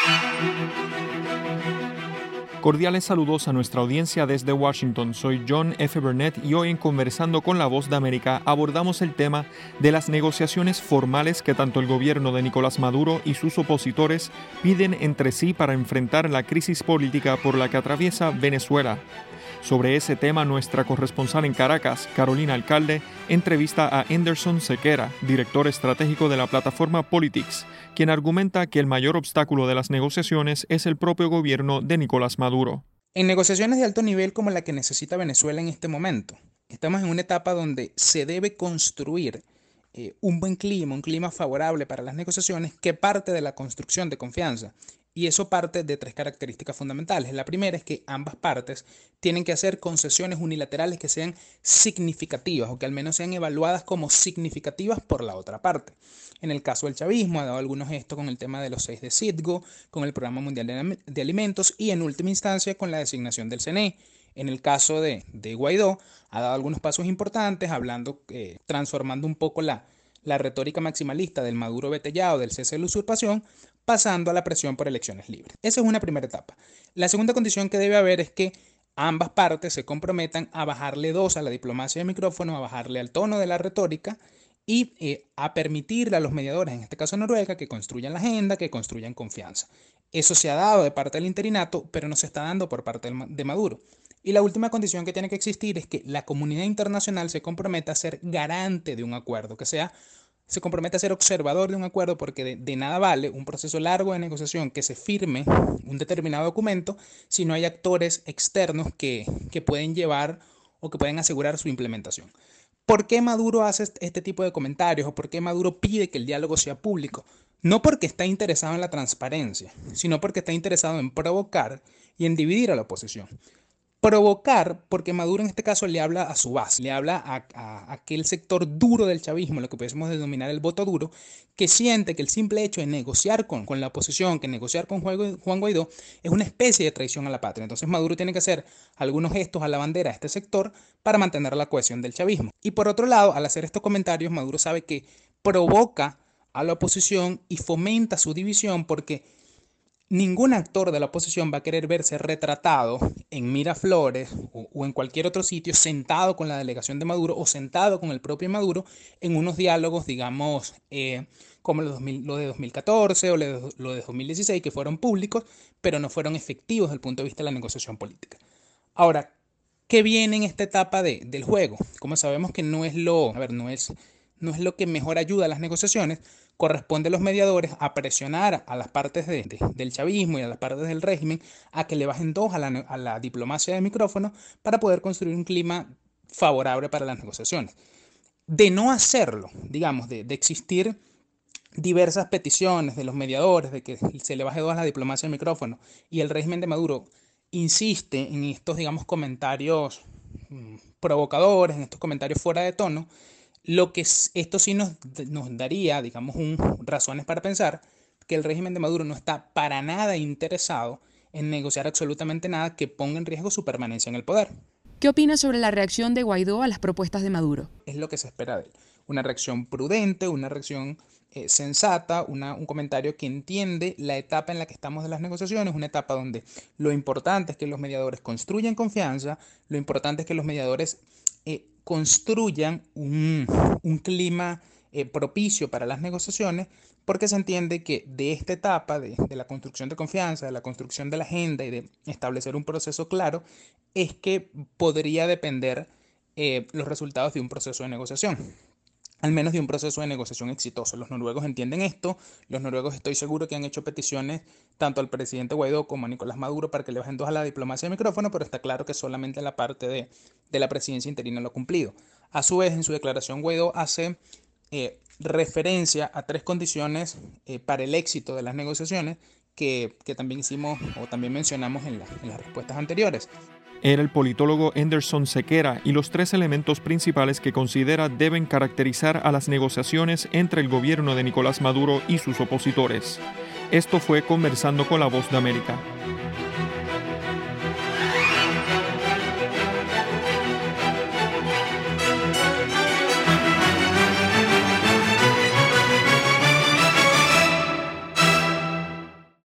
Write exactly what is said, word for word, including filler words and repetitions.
Cordiales saludos a nuestra audiencia desde Washington. Soy John F. Burnett y hoy en Conversando con la Voz de América abordamos el tema de las negociaciones formales que tanto el gobierno de Nicolás Maduro y sus opositores piden entre sí para enfrentar la crisis política por la que atraviesa Venezuela. Sobre ese tema, nuestra corresponsal en Caracas, Carolina Alcalde, entrevista a Anderson Sequera, director estratégico de la plataforma Politics, quien argumenta que el mayor obstáculo de las negociaciones es el propio gobierno de Nicolás Maduro. En negociaciones de alto nivel como la que necesita Venezuela en este momento, estamos en una etapa donde se debe construir eh, un buen clima, un clima favorable para las negociaciones que parte de la construcción de confianza. Y eso parte de tres características fundamentales. La primera es que ambas partes tienen que hacer concesiones unilaterales que sean significativas o que al menos sean evaluadas como significativas por la otra parte. En el caso del chavismo ha dado algunos gestos con el tema de los seis de Citgo, con el Programa Mundial de Alimentos y en última instancia con la designación del C N E. En el caso de, de Guaidó ha dado algunos pasos importantes, hablando, eh, transformando un poco la, la retórica maximalista del Maduro vetellado, del cese de la usurpación, pasando a la presión por elecciones libres. Esa es una primera etapa. La segunda condición que debe haber es que ambas partes se comprometan a bajarle dos a la diplomacia de micrófono, a bajarle al tono de la retórica y eh, a permitirle a los mediadores, en este caso Noruega, que construyan la agenda, que construyan confianza. Eso se ha dado de parte del interinato, pero no se está dando por parte de Maduro. Y la última condición que tiene que existir es que la comunidad internacional se comprometa a ser garante de un acuerdo, que sea se compromete a ser observador de un acuerdo, porque de, de nada vale un proceso largo de negociación que se firme un determinado documento si no hay actores externos que, que pueden llevar o que pueden asegurar su implementación. ¿Por qué Maduro hace este tipo de comentarios o por qué Maduro pide que el diálogo sea público? No porque está interesado en la transparencia, sino porque está interesado en provocar y en dividir a la oposición. Provocar, porque Maduro en este caso le habla a su base, le habla a, a, a aquel sector duro del chavismo, lo que podemos denominar el voto duro, que siente que el simple hecho de negociar con, con la oposición, que negociar con Juan Guaidó, es una especie de traición a la patria. Entonces Maduro tiene que hacer algunos gestos a la bandera a este sector para mantener la cohesión del chavismo. Y por otro lado, al hacer estos comentarios, Maduro sabe que provoca a la oposición y fomenta su división, porque ningún actor de la oposición va a querer verse retratado en Miraflores o, o en cualquier otro sitio sentado con la delegación de Maduro o sentado con el propio Maduro en unos diálogos, digamos, eh, como lo, dos mil, lo de dos mil catorce o lo de, lo de dos mil dieciséis, que fueron públicos, pero no fueron efectivos desde el punto de vista de la negociación política. Ahora, ¿qué viene en esta etapa de, del juego? Como sabemos que no es lo, a ver, no es, no es lo que mejor ayuda a las negociaciones, corresponde a los mediadores a presionar a las partes de, de, del chavismo y a las partes del régimen a que le bajen dos a la, a la diplomacia de micrófono para poder construir un clima favorable para las negociaciones. De no hacerlo, digamos, de, de existir diversas peticiones de los mediadores de que se le baje dos a la diplomacia de micrófono y el régimen de Maduro insiste en estos, digamos, comentarios mmm, provocadores, en estos comentarios fuera de tono, lo que esto sí nos, nos daría, digamos, un, razones para pensar que el régimen de Maduro no está para nada interesado en negociar absolutamente nada que ponga en riesgo su permanencia en el poder. ¿Qué opina sobre la reacción de Guaidó a las propuestas de Maduro? Es lo que se espera de él. Una reacción prudente, una reacción eh, sensata, una, un comentario que entiende la etapa en la que estamos de las negociaciones, una etapa donde lo importante es que los mediadores construyan confianza, lo importante es que los mediadores eh, construyan un, un clima eh, propicio para las negociaciones, porque se entiende que de esta etapa de, de la construcción de confianza, de la construcción de la agenda y de establecer un proceso claro, es que podría depender eh, los resultados de un proceso de negociación, al menos de un proceso de negociación exitoso. Los noruegos entienden esto, los noruegos estoy seguro que han hecho peticiones tanto al presidente Guaidó como a Nicolás Maduro para que le bajen dos a la diplomacia de micrófono, pero está claro que solamente la parte de, de la presidencia interina lo ha cumplido. A su vez, en su declaración, Guaidó hace eh, referencia a tres condiciones eh, para el éxito de las negociaciones que, que también hicimos o también mencionamos en, la, en las respuestas anteriores. Era el politólogo Anderson Sequera y los tres elementos principales que considera deben caracterizar a las negociaciones entre el gobierno de Nicolás Maduro y sus opositores. Esto fue Conversando con la Voz de América.